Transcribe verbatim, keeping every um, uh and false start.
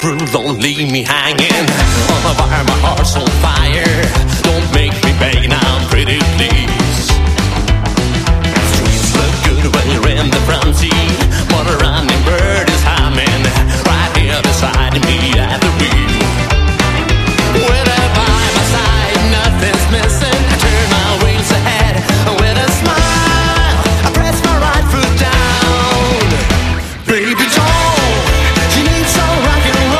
Don't leave me hanging on a wire, my heart's on fire. Don't make me beg now, pretty please.